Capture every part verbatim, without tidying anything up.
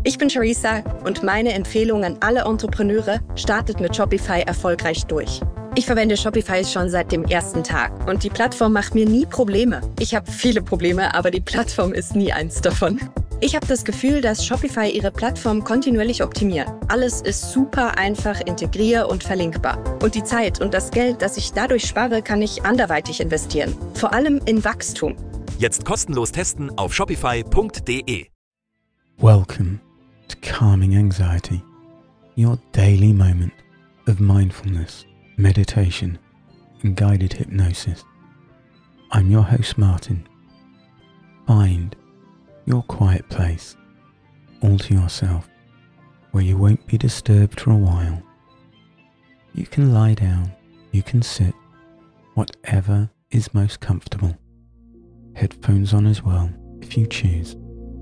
Ich bin Charissa und meine Empfehlung an alle Entrepreneure: startet mit Shopify erfolgreich durch. Ich verwende Shopify schon seit dem ersten Tag und die Plattform macht mir nie Probleme. Ich habe viele Probleme, aber die Plattform ist nie eins davon. Ich habe das Gefühl, dass Shopify ihre Plattform kontinuierlich optimiert. Alles ist super einfach integrier- und verlinkbar. Und die Zeit und das Geld, das ich dadurch spare, kann ich anderweitig investieren. Vor allem in Wachstum. Jetzt kostenlos testen auf shopify punkt de. Welcome to Calming Anxiety, your daily moment of mindfulness, meditation, and guided hypnosis. I'm your host Martin. Find your quiet place, all to yourself, where you won't be disturbed for a while. You can lie down, you can sit, whatever is most comfortable. Headphones on as well, if you choose.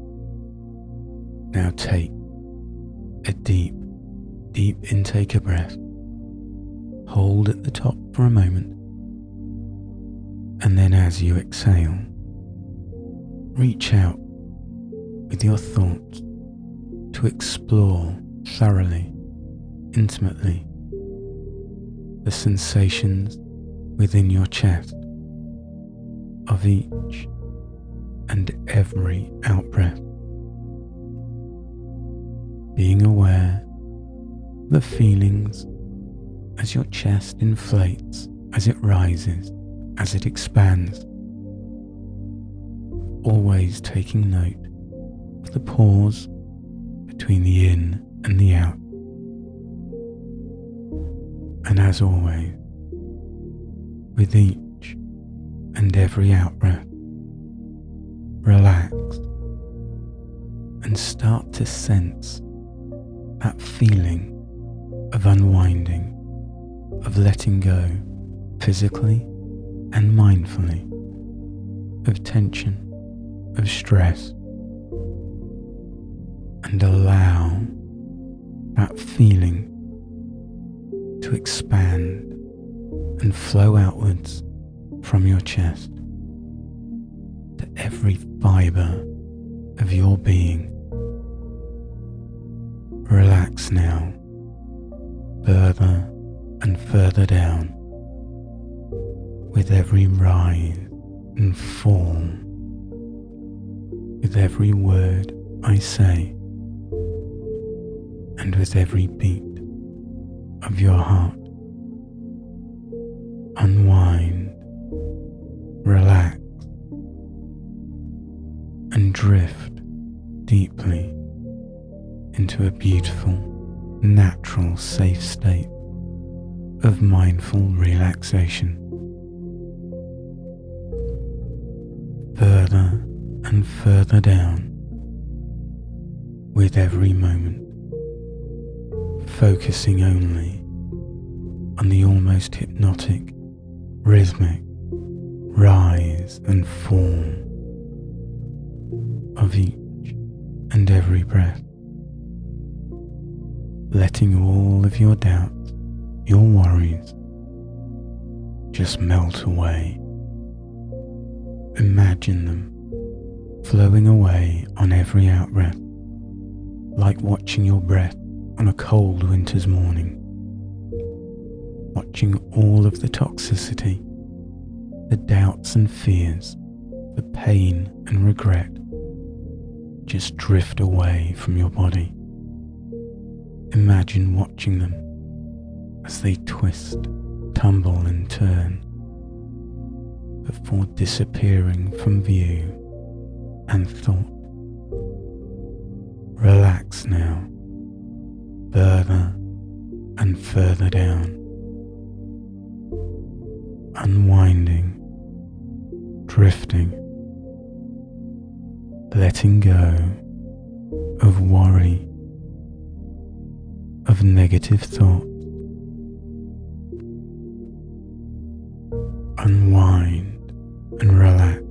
Now take a deep, deep intake of breath. Hold at the top for a moment. And then as you exhale, reach out with your thoughts to explore thoroughly, intimately, the sensations within your chest of each and every out-breath. Being aware of the feelings as your chest inflates, as it rises, as it expands. Always taking note of the pause between the in and the out. And as always, with each and every out-breath, relax and start to sense that feeling of unwinding, of letting go physically and mindfully, of tension, of stress, and allow that feeling to expand and flow outwards from your chest to every fibre of your being. Relax now, further and further down, with every rise and fall, with every word I say, and with every beat of your heart. Unwind, relax, and drift deeply into a beautiful, natural, safe state of mindful relaxation. Further and further down with every moment, focusing only on the almost hypnotic, rhythmic rise and fall of each and every breath, letting all of your doubts, your worries, just melt away. Imagine them flowing away on every out-breath, like watching your breath on a cold winter's morning, watching all of the toxicity, the doubts and fears, the pain and regret just drift away from your body. Imagine watching them as they twist, tumble and turn before disappearing from view and thought. Relax now, further and further down, unwinding, drifting, letting go of worry, of negative thoughts. Unwind and relax,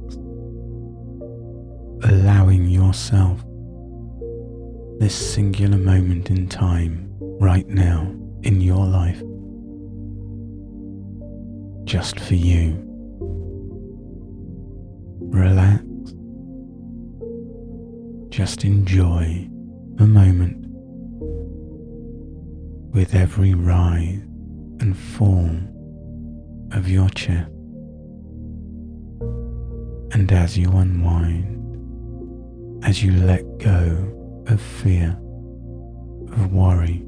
allowing yourself this singular moment in time right now in your life, just for you. Relax, just enjoy the moment. with every rise and fall of your chest. And as you unwind, as you let go of fear, of worry,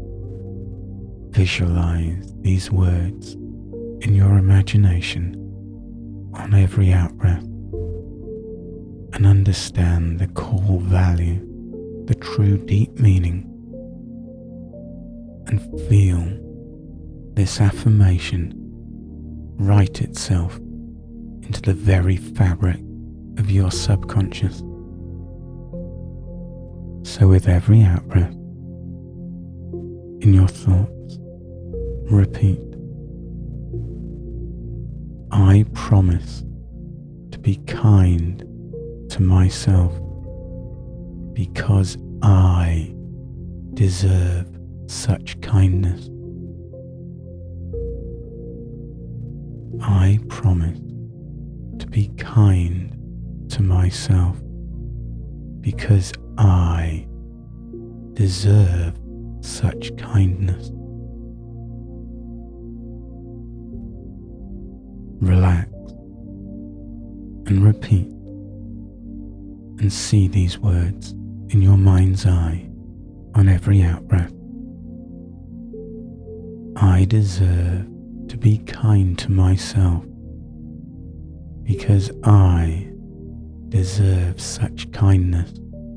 visualize these words in your imagination on every out-breath and understand the core value, the true deep meaning, and feel this affirmation write itself into the very fabric of your subconscious. So with every out-breath, in your thoughts, repeat, I promise to be kind to myself because I deserve such kindness. I promise to be kind to myself because I deserve such kindness. Relax and repeat and see these words in your mind's eye on every out-breath. I deserve to be kind to myself because I deserve such kindness.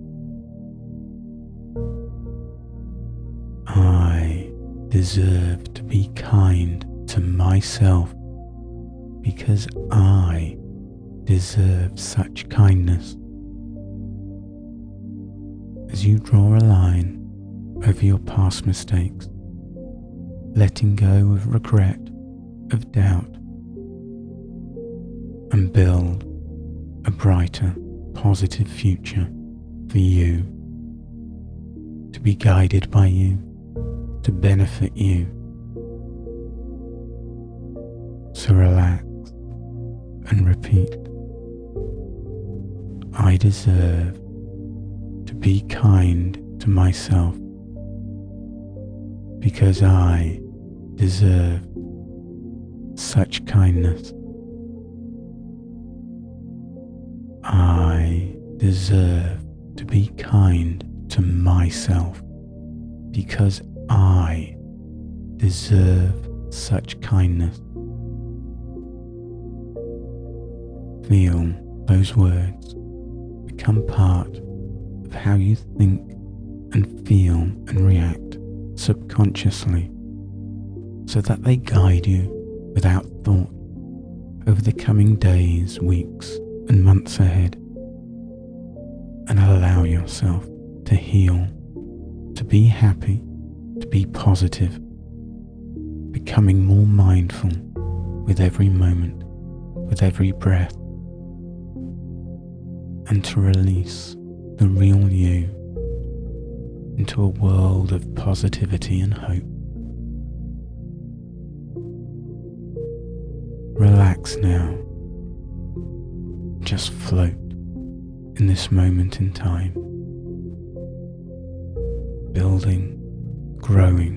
I deserve to be kind to myself because I deserve such kindness. As you draw a line over your past mistakes, letting go of regret, of doubt, and build a brighter, positive future for you, to be guided by you, to benefit you. So relax and repeat, I deserve to be kind to myself because I deserve such kindness. I deserve to be kind to myself because I deserve such kindness. Feel those words become part of how you think and feel and react subconsciously, so that they guide you without thought over the coming days, weeks, and months ahead, and allow yourself to heal, to be happy, to be positive, becoming more mindful with every moment, with every breath, and to release the real you into a world of positivity and hope. Relax now. Just float in this moment in time. Building, growing.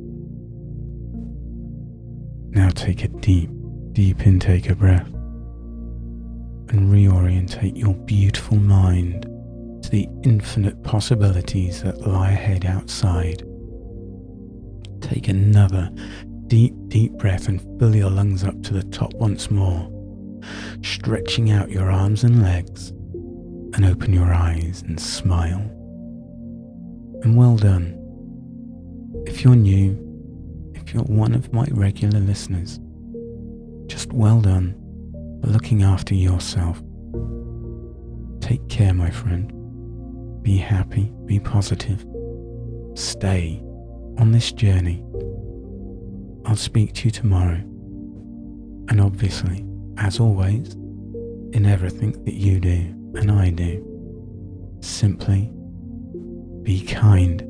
Now take a deep, deep intake of breath and reorientate your beautiful mind to the infinite possibilities that lie ahead outside. Take another deep, deep breath and fill your lungs up to the top once more, stretching out your arms and legs, and open your eyes and smile. And well done. If you're new, if you're one of my regular listeners, just well done for looking after yourself. Take care, my friend. Be happy, be positive. Stay on this journey. I'll speak to you tomorrow. And obviously, as always, in everything that you do and I do, simply be kind.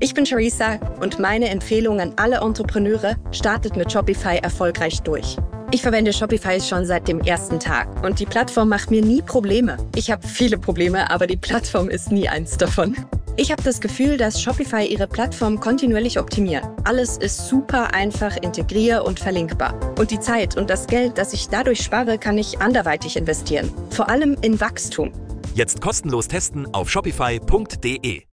Ich bin Charissa und meine Empfehlung an alle Entrepreneure: startet mit Shopify erfolgreich durch. Ich verwende Shopify schon seit dem ersten Tag und die Plattform macht mir nie Probleme. Ich habe viele Probleme, aber die Plattform ist nie eins davon. Ich habe das Gefühl, dass Shopify ihre Plattform kontinuierlich optimiert. Alles ist super einfach integrier- und verlinkbar. Und die Zeit und das Geld, das ich dadurch spare, kann ich anderweitig investieren. Vor allem in Wachstum. Jetzt kostenlos testen auf shopify punkt de.